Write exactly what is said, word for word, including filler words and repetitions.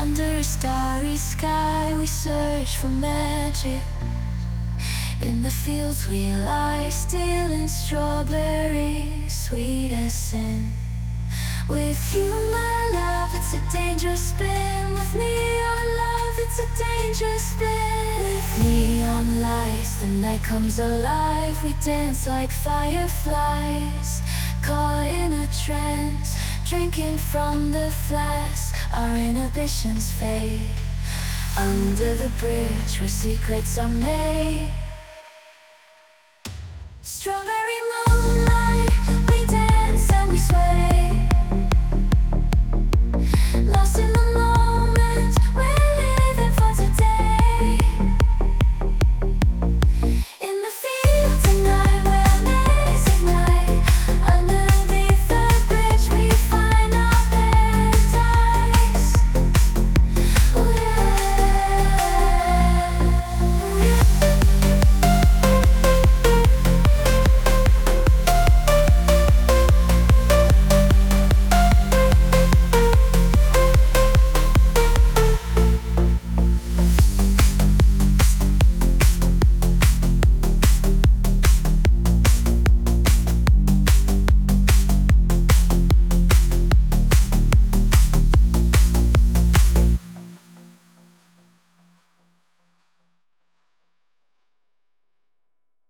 Under a starry sky we search for magic. In the fields we lie still in strawberries, sweet as sin. With you my love, it's a dangerous spin. With neon love, it's a dangerous spin. With neon lights, the night comes alive. We dance like fireflies, caught in a trance, drinking from the flask. Our inhibitions fade. Under the bridge where secrets are made,